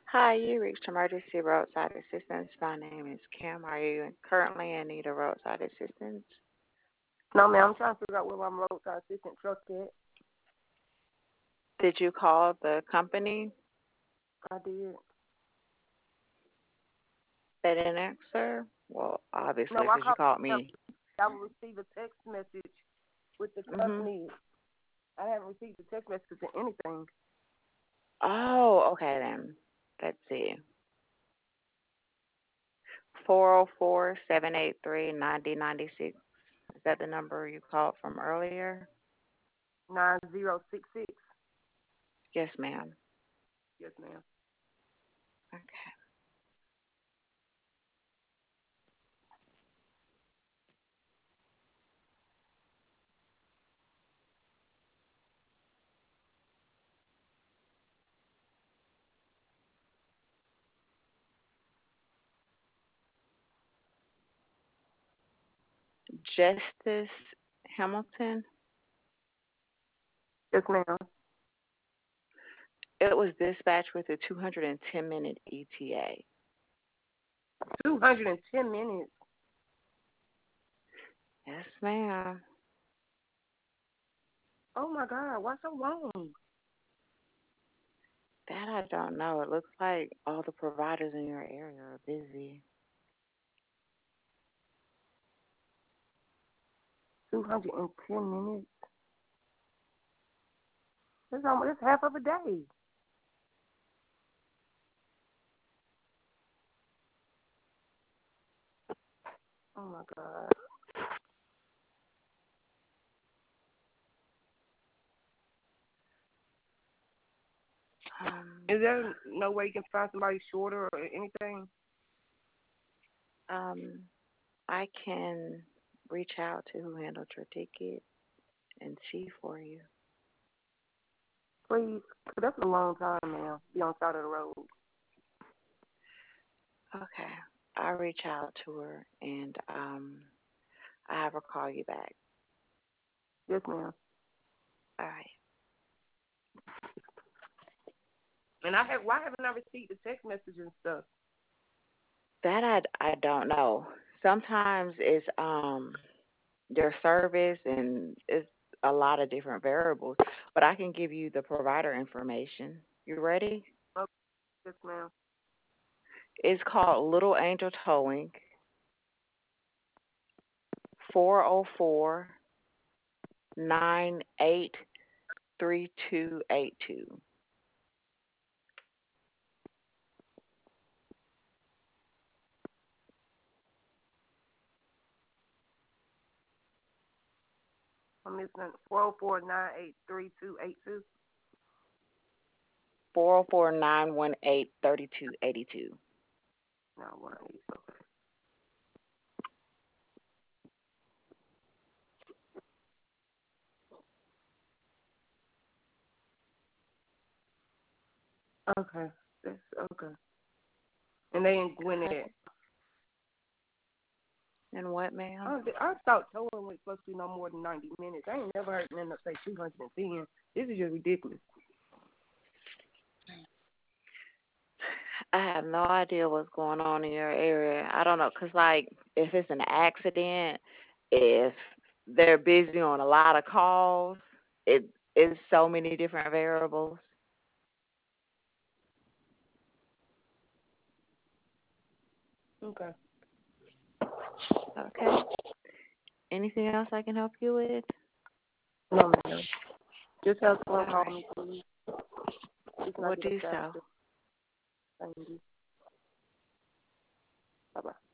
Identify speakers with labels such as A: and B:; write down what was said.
A: Hi, you reached emergency roadside assistance. My name is Kim. Are you currently in need of roadside assistance?
B: No, ma'am. I'm trying to figure out where my roadside assistant truck at.
A: Did you call the company?
B: I did.
A: They didn't answer? Well,
B: No,
A: obviously,
B: I
A: because you
B: called
A: called
B: them.
A: me.
B: I will receive a text message with the
A: Hmm.
B: company. I haven't received a text message or anything.
A: Oh, okay then. Let's see. 404-783-9096. Is that the number you called from earlier?
B: 9066.
A: Yes, ma'am.
B: Yes, ma'am.
A: Okay. Justice Hamilton.
B: Yes, ma'am.
A: It was dispatched with a 210-minute ETA.
B: 210 minutes.
A: Yes, ma'am.
B: Oh my God, why so long?
A: That I don't know. It looks like all the providers in your area are busy.
B: 210 minutes. That's half of a day. Oh my God.
A: Um,
B: Is there no way you can find somebody shorter or anything?
A: um, I can reach out to who handled your ticket and see for you.
B: Please, 'cause that's a long time, man. Be on the side of the road.
A: Okay. I'll reach out to her and I have her call you back.
B: Yes, ma'am.
A: All right.
B: And why haven't I received the text message and stuff?
A: That I don't know. Sometimes it's their service and it's a lot of different variables. But I can give you the provider information. You ready?
B: Oh, yes, ma'am.
A: It's called Little Angel Towing. 404-983-3282.
B: I'm listening. 404-983-3282.
A: 404-918-3282.
B: No, 1-8. Okay. That's okay. And they ain't win
A: Okay.
B: it.
A: And what, ma'am?
B: I thought towing was supposed to be no more than 90 minutes. I ain't never heard them say 210. This is just ridiculous.
A: I have no idea what's going on in your area. I don't know, 'cause like if it's an accident, if they're busy on a lot of calls, it is so many different variables.
B: Okay.
A: Okay. Anything else I can help you with?
B: No, ma'am. Just have someone
A: All
B: call
A: right.
B: me, please. Just can I
A: We'll
B: get a
A: do so.
B: faster? Thank you. Bye-bye.